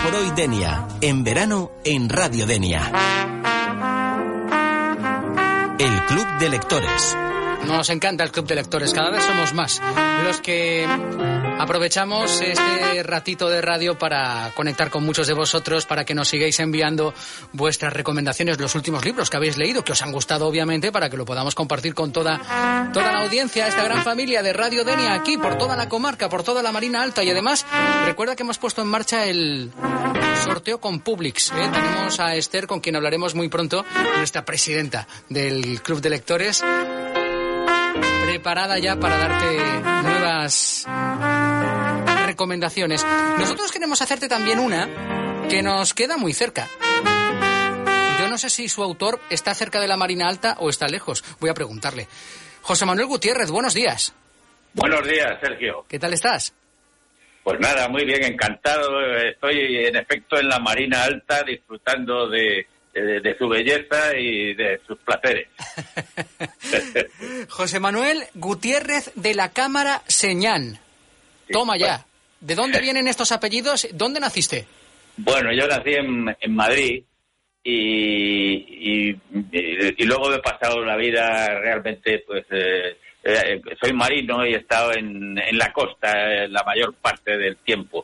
por hoy Denia, en verano en Radio Denia. El Club de Lectores. Nos encanta el Club de Lectores, cada vez somos más los que aprovechamos este ratito de radio para conectar con muchos de vosotros, para que nos sigáis enviando vuestras recomendaciones, los últimos libros que habéis leído, que os han gustado obviamente, para que lo podamos compartir con toda la audiencia, esta gran familia de Radio Denia, aquí por toda la comarca, por toda la Marina Alta. Y además, recuerda que hemos puesto en marcha el sorteo con Publix, ¿eh? Tenemos a Esther, con quien hablaremos muy pronto, nuestra presidenta del Club de Lectores, preparada ya para darte nuevas recomendaciones. Nosotros queremos hacerte también una que nos queda muy cerca. Yo no sé si su autor está cerca de la Marina Alta o está lejos. Voy a preguntarle. José Manuel Gutiérrez, buenos días. Buenos días, Sergio. ¿Qué tal estás? Pues nada, muy bien, encantado. Estoy en efecto en la Marina Alta disfrutando de su belleza y de sus placeres. José Manuel Gutiérrez de la Cámara Señán. Toma ya. ¿De dónde vienen estos apellidos? ¿Dónde naciste? Bueno, yo nací en Madrid y luego he pasado la vida realmente, pues soy marino y he estado en la costa la mayor parte del tiempo.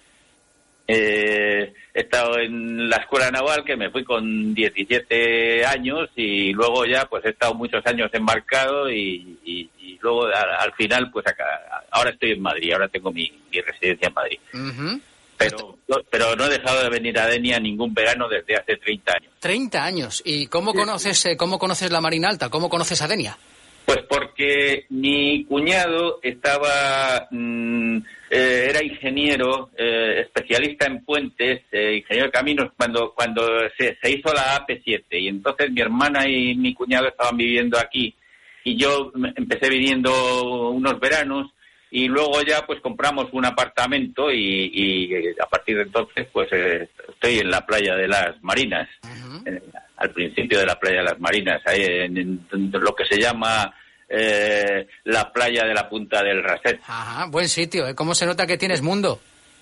He estado en la escuela naval, que me fui con 17 años, y luego ya pues he estado muchos años embarcado y luego al final pues acá, ahora estoy en Madrid, ahora tengo mi residencia en Madrid. Uh-huh. Pero no he dejado de venir a Denia ningún verano desde hace 30 años. 30 años. ¿Y cómo conoces la Marina Alta? ¿Cómo conoces a Denia? Pues porque mi cuñado era ingeniero, especialista en puentes, ingeniero de caminos, cuando se hizo la AP7. Y entonces mi hermana y mi cuñado estaban viviendo aquí. Y yo empecé viniendo unos veranos y luego ya pues compramos un apartamento y a partir de entonces pues estoy en la playa de las Marinas. Uh-huh. Al principio de la playa de las Marinas, ahí en lo que se llama la playa de la Punta del Raset. Ajá, buen sitio, ¿eh? ¿Cómo se nota que tienes mundo?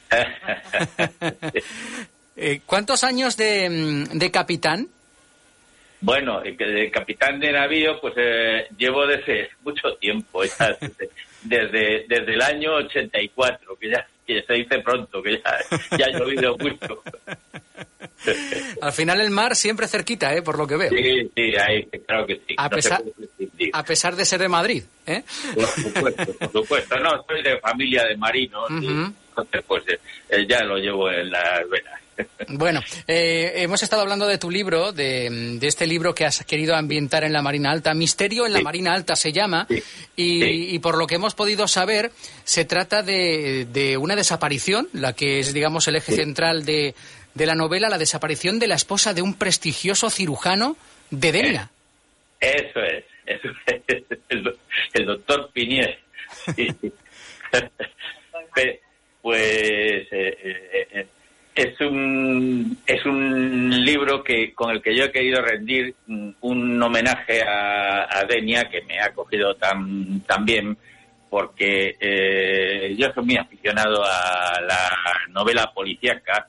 ¿Cuántos años de capitán? Bueno, de capitán de navío, pues llevo desde mucho tiempo, ya, desde el año 84, que se dice pronto, que ya ha llovido mucho. Al final el mar siempre cerquita, por lo que veo. Sí, ahí, claro que sí. A pesar de ser de Madrid, ¿eh? Por supuesto. No, soy de familia de marinos, uh-huh. Y entonces pues ya lo llevo en las venas. Bueno, hemos estado hablando de tu libro, de este libro que has querido ambientar en la Marina Alta. Misterio en la Marina Alta se llama, y por lo que hemos podido saber, se trata de una desaparición, la que es, digamos, el eje central de la novela, la desaparición de la esposa de un prestigioso cirujano de Denia. Eso es el doctor Pinier. Pues es un libro con el que yo he querido rendir un homenaje a Denia, que me ha acogido tan bien, porque yo soy muy aficionado a la novela policíaca.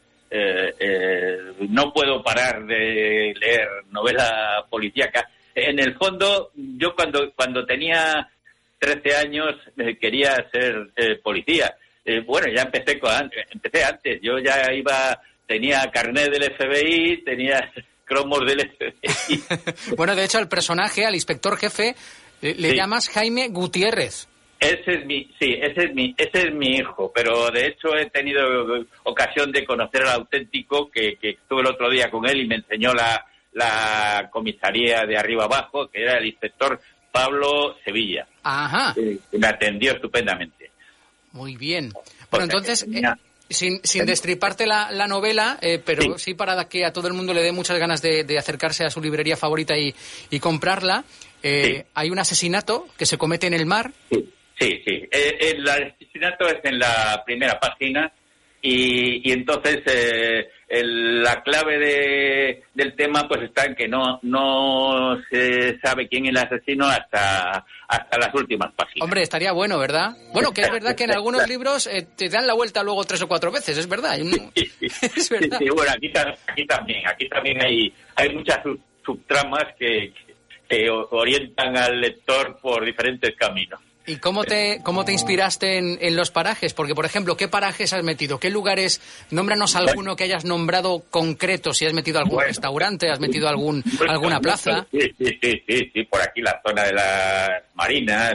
No puedo parar de leer novela policíaca. En el fondo, yo cuando tenía 13 años quería ser policía. Bueno, ya empecé antes. Yo ya tenía carnet del FBI, tenía cromos del FBI. Bueno, de hecho, al personaje, al inspector jefe, le llamas Jaime Gutiérrez. Ese es mi hijo, pero de hecho he tenido ocasión de conocer al auténtico, que estuve el otro día con él y me enseñó la comisaría de arriba abajo, que era el inspector Pablo Sevilla. Ajá. Me atendió estupendamente. Muy bien. Bueno, entonces, sin destriparte la novela, pero sí para que a todo el mundo le dé muchas ganas de acercarse a su librería favorita y comprarla, hay un asesinato que se comete en el mar. Sí. El asesinato es en la primera página y entonces la clave del tema pues está en que no se sabe quién es el asesino hasta las últimas páginas. Hombre, estaría bueno, ¿verdad? Bueno, que es verdad que en algunos libros te dan la vuelta luego 3 o 4 veces, es verdad. Es verdad. Sí, bueno, aquí también hay muchas subtramas que orientan al lector por diferentes caminos. ¿Y cómo te inspiraste en los parajes? Porque, por ejemplo, ¿qué parajes has metido? ¿Qué lugares? Nómbranos alguno que hayas nombrado concreto, si has metido algún restaurante, has metido alguna plaza. Sí, por aquí la zona de las Marinas,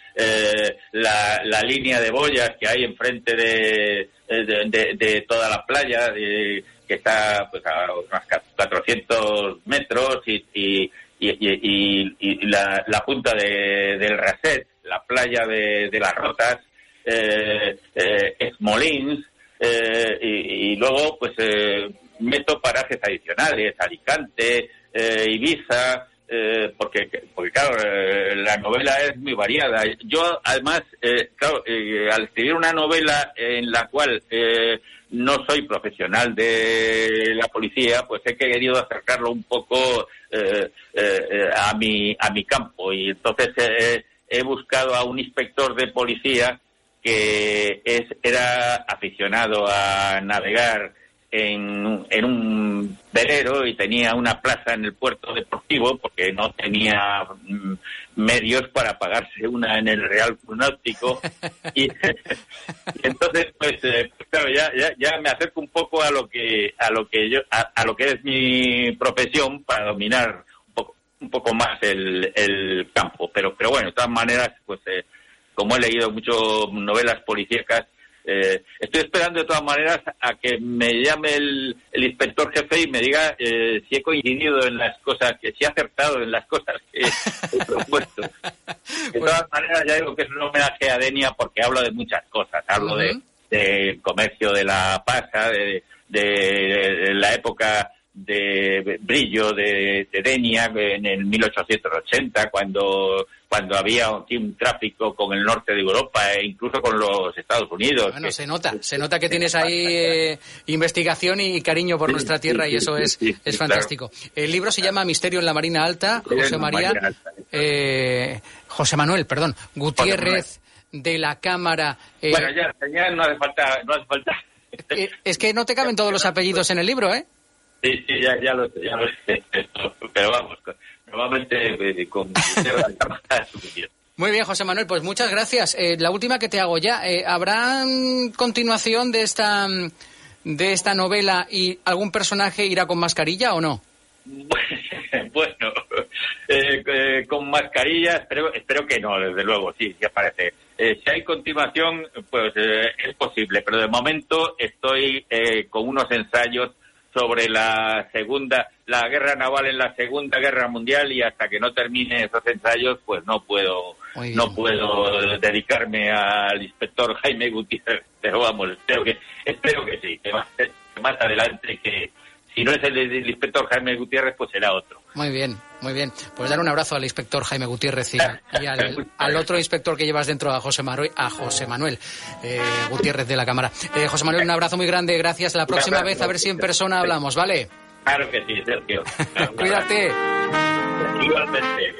la línea de boyas que hay enfrente de toda la playa, que está pues a unos 400 metros y la punta del Raset, la playa de las Rotas, Esmolins, y luego pues meto parajes adicionales, Alicante, Ibiza, porque claro, la novela es muy variada. Yo además, al escribir una novela en la cual no soy profesional de la policía, pues he querido acercarlo un poco a mi campo, y entonces he buscado a un inspector de policía que era aficionado a navegar en un velero y tenía una plaza en el puerto deportivo porque no tenía medios para pagarse una en el Real Club Náutico y entonces pues claro, ya me acerco un poco a lo que es mi profesión para dominar un poco más el campo, pero bueno, de todas maneras pues como he leído muchas novelas policíacas, estoy esperando de todas maneras a que me llame el inspector jefe y me diga si he coincidido en las cosas, que si he acertado en las cosas que he propuesto. De todas maneras ya digo que es un homenaje a Denia porque hablo de muchas cosas, hablo del comercio de la pasa, de la época de brillo de Denia en el 1880, cuando había un tráfico con el norte de Europa e incluso con los Estados Unidos. Bueno, se nota que tienes ahí investigación y cariño por nuestra tierra, y eso es fantástico. Claro. El libro se llama Misterio en la Marina Alta, José Manuel Gutiérrez de la Cámara. Bueno, ya no hace falta. Es que no te caben todos los apellidos en el libro, ¿eh? Sí, ya lo sé. Pero vamos, normalmente con la suficiente. Muy bien, José Manuel, pues muchas gracias. La última que te hago ya. ¿Habrá continuación de esta novela y algún personaje irá con mascarilla o no? Bueno, con mascarilla espero que no, desde luego, sí aparece. Si hay continuación, pues es posible, pero de momento estoy con unos ensayos sobre la guerra naval en la Segunda Guerra Mundial, y hasta que no termine esos ensayos pues no puedo dedicarme al inspector Jaime Gutiérrez, pero vamos, espero que sí, que más adelante, que si no es el inspector Jaime Gutiérrez pues será otro. Muy bien. Pues dar un abrazo al inspector Jaime Gutiérrez y al otro inspector que llevas dentro, a José Manuel Gutiérrez de la Cámara. José Manuel, un abrazo muy grande, gracias. La próxima vez a ver si en persona hablamos, ¿vale? Claro que sí, Sergio. Cuídate. Igualmente.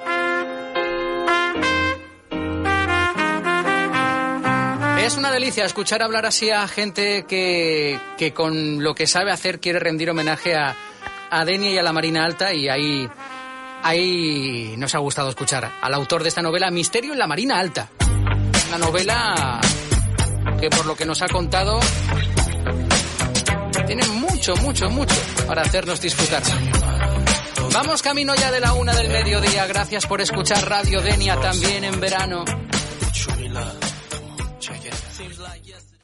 Es una delicia escuchar hablar así a gente que con lo que sabe hacer quiere rendir homenaje a Denia y a la Marina Alta, y ahí nos ha gustado escuchar al autor de esta novela, Misterio en la Marina Alta. Una novela que, por lo que nos ha contado, tiene mucho para hacernos disfrutar. Vamos camino ya de la 1 del mediodía. Gracias por escuchar Radio Denia también en verano. Seems like yesterday.